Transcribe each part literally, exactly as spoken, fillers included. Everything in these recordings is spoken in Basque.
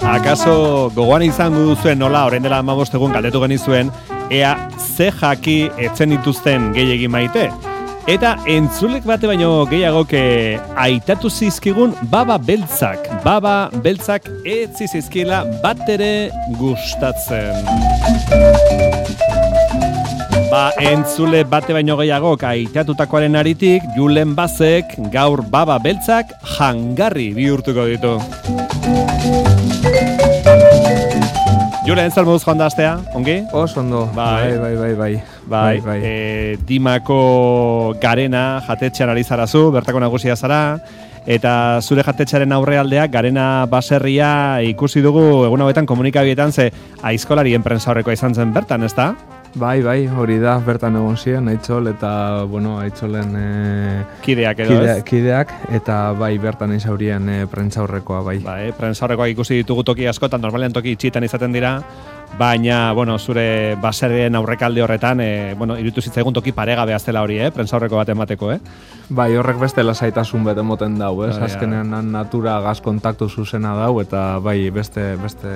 Akaso gogoan izango duzuen nola orain dela hamabost egun galdetu genizuen ea ze jaki etzen dituzten gehiegi maite. Eta entzulek bate baino gehiagoke aitatu zizkigun baba beltzak. Baba beltzak etzi zizkila bat ere gustatzen. Ba, entzule bate baino gehiagok aitatutakoaren aritik, Julen Bazek gaur baba beltzak jangarri bihurtuko ditu. Julen, zer moduz joan da astea, ongi? Oso ondo, bai, bai, bai, bai. Bai, bai. E, Dimako Garena jatetxean ari zarazu, bertako nagusia zara, eta zure jatetxearen aurrealdeak Garena baserria ikusi dugu egun hauetan komunikabietan ze aizkolarien prentsaurrekoa izan zen bertan, ezta? Bai, bai, hori da, bertan egon ziren, Aitzol, eta, bueno, Aitzolen e, kideak edo, kide, ez? Kideak, eta bai, bertan izaurien e, prentsaurrekoa, bai. Bai, prentsaurrekoak ikusi ditugu toki askotan, normalean toki itxitan izaten dira, baina, bueno, zure baserrien aurrekalde horretan, e, bueno, iruditu zitzaigun toki paregabea zela hori, eh? Prentsaurreko bat emateko, eh? Bai, horrek beste lasaitasun bet emoten dau, ez? Bai, Azkenean natura gaz kontaktu zuzena dau, eta bai, beste, beste,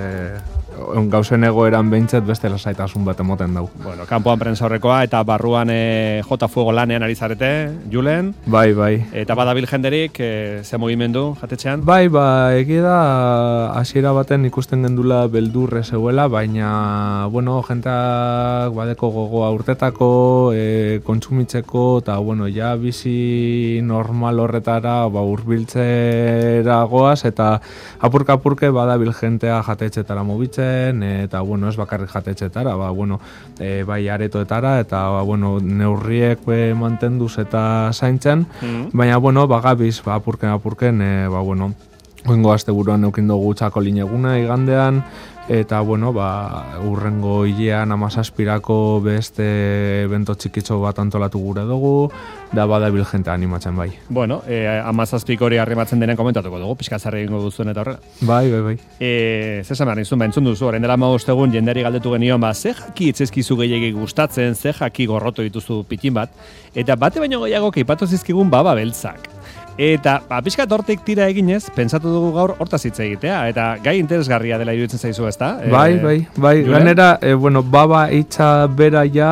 gauzen egoeran behintzet beste lasaitasun bat emoten dau. Bueno, kanpoan prentsaurrekoa eta barruan e, J Fuego lanean ari zarete, Julen. Bai, bai. Eta badabil jenderik, e, ze mugimendu jatetxean? Bai, ba, egia da, hasiera baten ikusten gendula beldurre zeuela, baina, bueno, jenteak badeko gogoa urtetako, e, kontsumitzeko, eta, bueno, ja bizi normal horretara, ba, urbiltzera goaz, eta apurka-apurke badabil jentea jatetxetara mugitzen, eta, bueno, ez bakarrik jatetxetara, ba, bueno, e, bai aretoetara, eta, ba, bueno, neurriek e, mantenduz eta zaintzen, mm. baina, bueno, bagabiz, ba, apurken, apurken, e, ba, bueno, oingo asteburuan eukin dugu txakolin eguna igandean, eta, bueno, ba, urrengo hilean amazazpirako beste bento txikitxo bat antolatu gure dugu, da badabil jente animatzen bai. Bueno, eh, amazazpik hori arrimatzen denen komentatuko dugu, pixka zarri egingo duzuen eta horrela. Bai, bai, bai. E, Zesan behar nizun, ba, entzun duzu, orain dela hamabost egun jenderi galdetu genion, ba, ze jaki itzezkizu gehiagik gustatzen, ze jaki gorroto dituzu pitin bat, eta bate baino gehiago keipatu zizkigun baba beltzak. Eta, ba, pixka tortik tira eginez, pentsatu dugu gaur hortaz hitz egitea, eta gai interesgarria dela iruditzen zaizu, ezta? Bai, bai, bai, ganera, e, bueno, baba hitza bera ja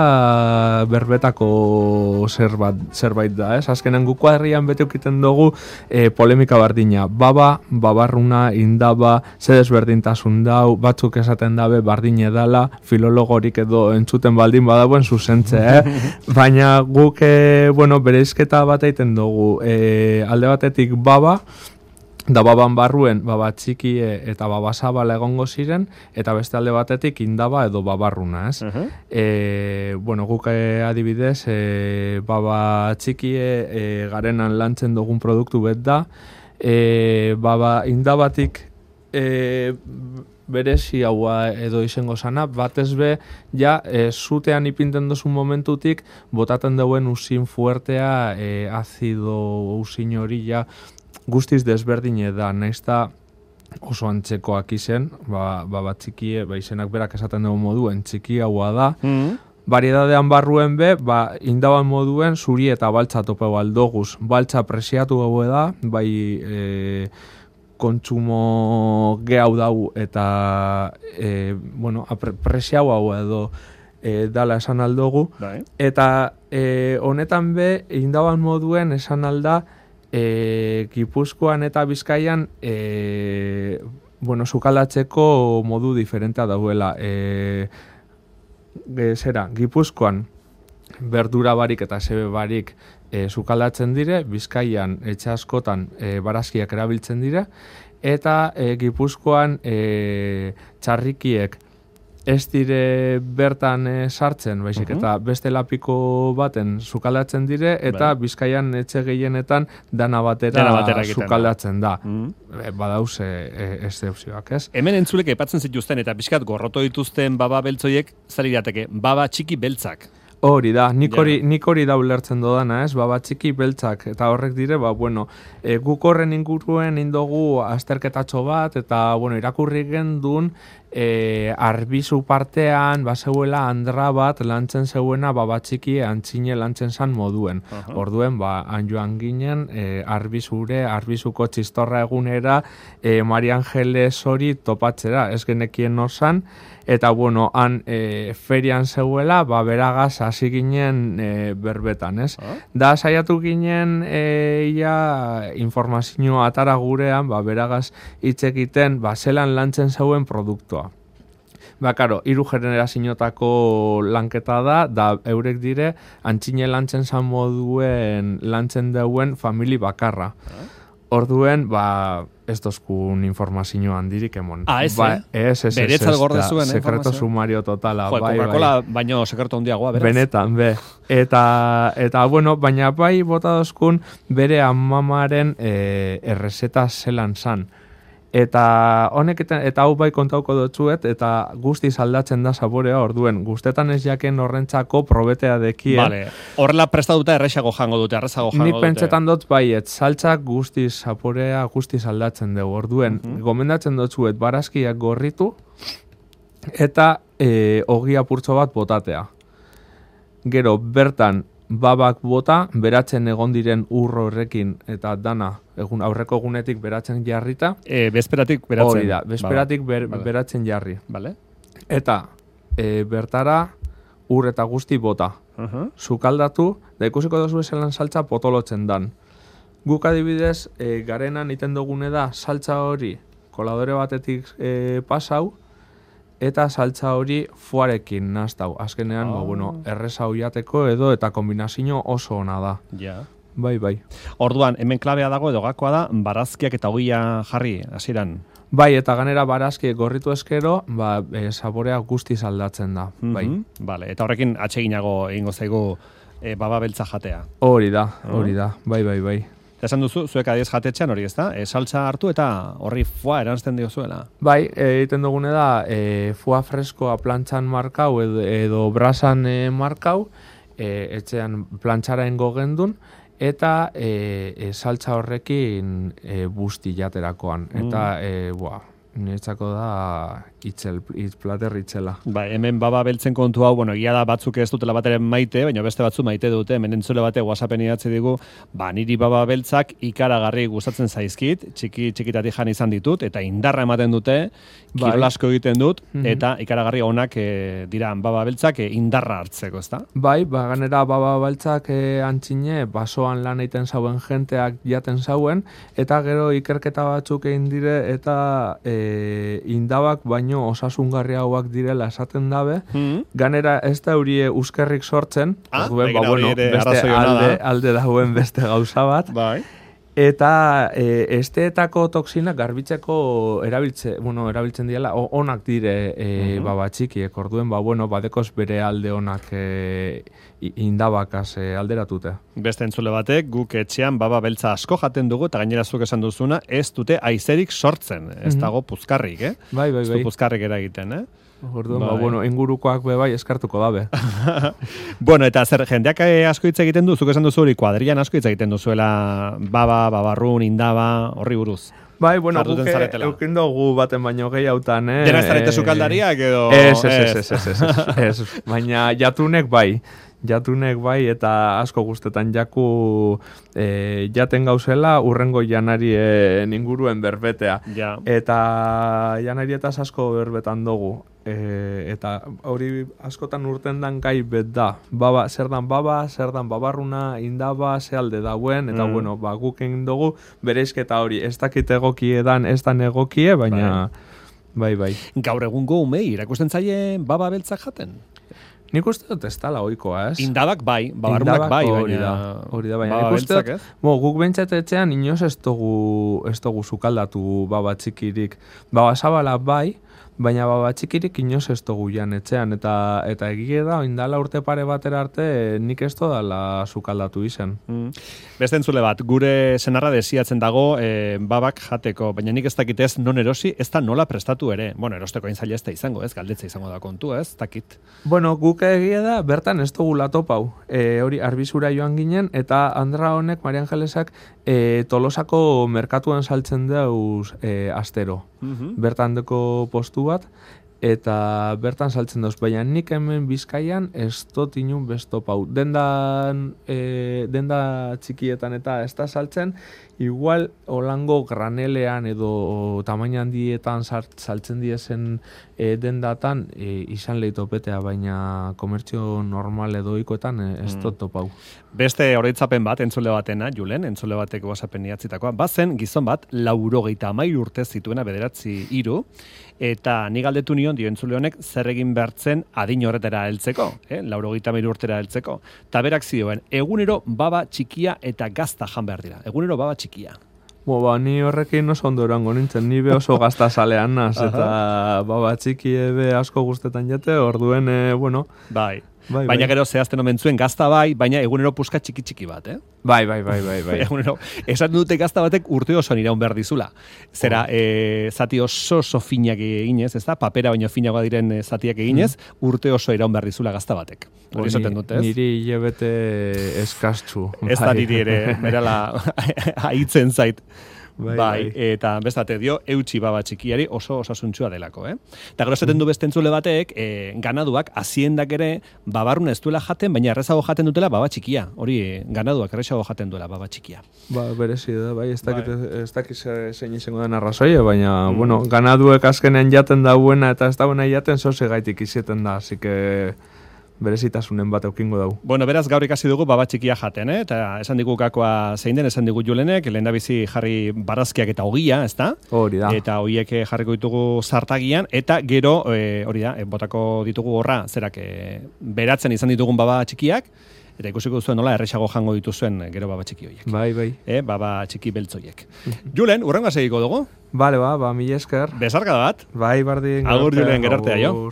berbetako zerbat, zerbait da, ez? Azkenan gu kuadrian bete ukiten dugu e, polemika bardina. Baba, babarruna, indaba, ze desberdintasun dau, batzuk esaten dabe bardine dala, filologorik edo entzuten baldin badauen zuzentze, eh? Baina guk, e, bueno, bereizketa bat egiten dugu, e, alde batetik baba, da baban barruen baba txiki eta baba zabala egongo ziren, eta beste alde batetik indaba edo babarruna, ez? Uh-huh. E, bueno, guk adibidez, e, baba txiki e, garenan lantzen dugun produktu bet da, e, baba indabatik e, berezi haua edo izango zana, batez be, ja, e, zutean ipinten dozun momentutik, botaten dauen usin fuertea, e, azido usin hori, ja, guztiz desberdine da, naizta oso antzekoak izen, ba, ba, ba txikie, ba, izenak berak esaten dugu moduen, txiki haua da, mm-hmm. Bariedadean barruen be, ba, indaban moduen zuri eta baltza tope baldoguz, baltza presiatu gau da, bai, e, kontsumo gehau dau eta e, bueno, presiau hau edo e, dala esan aldogu. Dai. Eta e, honetan be, indaban moduen esan alda e, Gipuzkoan eta Bizkaian e, bueno, sukaldatzeko modu diferentea dauela. E, e, zera, Gipuzkoan berdura barik eta sebe barik e, sukaldatzen dire, Bizkaian etxe askotan e, barazkiak erabiltzen dire, eta e, Gipuzkoan e, txarrikiek ez dire bertan e, sartzen, baizik, uh-huh. eta beste lapiko baten sukaldatzen dire, eta bai. Bizkaian etxe gehienetan dana batera, dana batera sukaldatzen da. Uh-huh. E, badauz e, e, excepzioak, ez? Hemen entzulek aipatzen zituzten eta pixkat gorroto dituzten baba beltzoiek, zari dateke, baba txiki beltzak. Hori da, nik hori, ja. nik hori da ulertzen dodana, ez? Baba txiki beltzak, eta horrek dire, ba, bueno, e, guk horren inguruen indogu azterketatxo bat, eta, bueno, irakurri gendun, e, arbizu partean, baseuela andra bat lantzen zeuena babatxiki antzine lantzen zan moduen. Uh-huh. Orduen, ba, han joan ginen, e, arbizure, arbizuko txistorra egunera, e, Maria Angeles hori topatzera, ez genekien osan, eta bueno, han e, ferian zeuela, ba, beragaz hasi ginen e, berbetan, ez? Uh-huh. Da, saiatu ginen, e, ia, informazioa atara gurean, ba, beragaz hitz egiten, ba, zelan lantzen zeuen produktua. Ba, karo, hiru generazioetako lanketa da, da eurek dire, antxine lantzen zan moduen lantzen deuen famili bakarra. Uh-huh. Orduen, ba, ez dozkun informazio handirik emon. Ah, ez, ba, eh? Ez, ez, ez, Beretzat gorde zuen, eh? Sekreto sumario totala. Jo, bai, Coca-Cola bai. baino sekreto handiagoa, beraz. Benetan, be. Eta, eta bueno, baina bai bota dozkun bere amamaren e, errezeta zelan zan. Eta honek eta, eta hau bai kontauko dutzuet, eta guztiz aldatzen da saborea orduen. Guztetan ez jaken horrentzako probetea dekie. Vale. Horrela prestatuta erresago jango dute, errezago jango Nik dute. Nik pentsetan dut baiet, saltzak guztiz saborea guztiz aldatzen dugu. Orduen, uh-huh. gomendatzen dutzuet barazkiak gorritu, eta e, ogi apurtxo bat botatea. Gero, bertan, babak bota, beratzen egon diren urro horrekin, eta dana, egun aurreko egunetik beratzen jarrita. E, bezperatik beratzen. Hori da, bezperatik ber, vale. beratzen jarri. Vale. Eta e, bertara ur eta guzti bota. Uh-huh. Sukaldatu, da ikusiko dozu eselan saltza potolotzen dan. Guk adibidez, e, garenan iten dugune da, saltza hori koladore batetik e, pasau, eta saltza hori fuarekin naztau. Azkenean, oh. ba, bueno, erreza hoiateko edo eta kombinazio oso ona da. Ja. Bai, bai. Orduan, hemen klabea dago edo gakoa da, barazkiak eta ogia jarri, hasieran. Bai, eta ganera barazkiek gorritu eskero, ba, e, saborea guztiz aldatzen da. Mm-hmm. Bai. Vale, eta horrekin atseginago egingo zaigu e, baba beltza jatea. Hori da, hori da. Bai, bai, bai. Esan duzu, zuek adiez jatetxean hori ez da? E, saltza hartu eta horri fua eranzten diozuela. Bai, egiten dugune da, e, fua freskoa plantxan markau edo, edo brasan e, markau, e, etxean plantxaren gogendun, eta e, e, saltza horrekin e, busti jaterakoan. Mm. Eta, e, boa, niretzako da itzel, itz, plater itzela. Ba, hemen baba beltzen kontu hau, bueno, egia da batzuk ez dutela bateren maite, baina beste batzu maite dute, hemen entzule bate WhatsAppen idatzi digu, ba, niri baba beltzak ikaragarri gustatzen zaizkit, txiki txikitatik jan izan ditut, eta indarra ematen dute, kirol asko egiten dut, mm-hmm. eta ikaragarri onak e, dira baba beltzak e, indarra hartzeko, ezta? Bai, ba, ganera baba beltzak e, antxine, basoan lan egiten zauen jenteak jaten zauen, eta gero ikerketa batzuk egin dire, eta e, indabak baino osasungarriagoak direla esaten dabe. Mm-hmm. Ganera ez da eurie euskerrik sortzen, ah, duen, ba, bueno, beste alde, alde dauen beste gauza bat. Bai. Eta e, esteetako toksinak garbitzeko erabiltze, bueno, erabiltzen diela, onak dire e, uh-huh. baba txikiek, orduen, ba, bueno, badekoz bere alde onak e, indabakaz e, alderatute. Beste entzule batek, guk etxean baba beltza asko jaten dugu, eta gainera zuk esan duzuna, ez dute aizerik sortzen, ez dago puzkarrik, eh? Bai, bai, bai. Ez du puzkarrik eragiten, eh? Orduan, ba, bueno, ingurukoak be bai eskartuko dabe. Bueno, eta zer, jendeak asko hitz egiten du, zuk esan duzu hori kuadrillan asko hitz egiten duzuela baba, babarrun, indaba, horri buruz. Bai, bueno, guk eukin dugu baten baino gehiautan, eh? Dena zarete sukaldariak edo... Ez, ez, ez, ez, ez, ez, ez, baina jatunek bai. Jatunek bai, eta asko guztetan jaku e, jaten gauzela urrengo janarien inguruen berbetea. Ja. Eta janarietaz asko berbetan dugu. E, eta hori askotan urten dan gai bet da. Baba, zer dan baba, zer dan babarruna, indaba, ze alde dauen, eta mm. bueno, ba, guk egin dugu bereizketa hori. Ez dakit egokie dan, ez dan egokie, baina bai, bai. Gaur egungo umei, irakusten zaie baba beltzak jaten? Nik uste dut ez tala oikoa, ez? Indabak bai, babarunak bai, hori da, hori da, baina nik uste dut, bo, guk bentsatetxean inoz ez dugu, ez dugu sukaldatu baba txikirik. Baba zabala bai, baina baba txikirik inoz ez dugu jan etxean, eta eta egie da, indala urte pare batera arte, nik ez dala sukaldatu izen. Mm. Beste entzule bat, gure senarra desiatzen dago e, babak jateko, baina nik ez dakit ez non erosi, ez da nola prestatu ere. Bueno, erosteko inzaila ez da izango, ez, galdetza izango da kontu, ez, dakit. Bueno, guk egie da, bertan ez dugu latopau. E, hori, arbizura joan ginen, eta Andra honek, Maria Angelesak, e, Tolosako merkatuan saltzen dauz e, astero. Mm-hmm. Bertan deko postu bat, eta bertan saltzen dauz, baina nik hemen Bizkaian ez dut inun bestopau. Dendan, e, denda txikietan eta ez da saltzen, igual holango granelean edo tamaina handietan saltzen diezen e, dendatan e, izan lehitopetea, baina komertzio normal edo ikoetan e, ez dut topau. Beste oroitzapen bat, entzule batena, Julen, entzule batek WhatsAppen idatzitakoa, bazen gizon bat, laurogeita hamairu urte zituena bederatzi hiru, eta nik galdetu nion dio entzule honek zer egin bertzen adin horretara heltzeko, eh? laurogeita hamairu urtera heltzeko. Ta berak zioen, egunero baba txikia eta gazta jan behar dira. Egunero baba txikia. Bo, ba, ni horrekin oso ondo erango nintzen, ni be oso gazta salean naz, eta baba txiki ebe asko guztetan jate, orduen, e, bueno... Bai. Bai, baina bai. gero zehazten omen zuen gazta bai, baina egunero puska txiki txiki bat, eh? Bai, bai, bai, bai, bai. Egunero, esan dute gazta batek urte oso iraun behar dizula. Zera, oh. e, zati oso oso finak eginez, ez da? Papera baino finagoa diren zatiak eginez, mm. urte oso iraun behar dizula gazta batek. Hori esaten dute, ez? Niri hilabete eskastzu. Ez da niri ere, berala, haitzen zait. Bai, bai, bai. eta bestate dio eutxi baba txikiari oso osasuntsua delako, eh? Eta gero esaten du beste entzule batek, e, ganaduak, haziendak ere, babarruna ez duela jaten, baina errezago jaten dutela baba txikia. Hori, ganaduak errezago jaten duela baba txikia. Ba, berezi da, bai, ez dakit, bai. ez dakit zein izango den arrazoia, baina, mm. bueno, ganaduek azkenean jaten dauena eta ez dauena jaten zoze gaitik izieten da, así que... berezitasunen bat eukingo dau. Bueno, beraz gaur ikasi dugu baba txikia jaten, eh? Eta esan digu gakoa zein den, esan digu Julenek, lehendabizi jarri barazkiak eta ogia, ezta? Hori da. Eta hoiek jarriko ditugu zartagian, eta gero, e, hori da, e, botako ditugu horra, zerak, e, beratzen izan ditugun baba txikiak, eta ikusiko zuen nola erresago jango dituzuen gero baba txiki horiek. Bai, bai. E, baba txiki beltzoiek. Julen, urrengoa segiko dugu? Bale, ba, ba, mila esker. Besarka bat. Bai, bardin. Agur, Julen, gerartea, jo.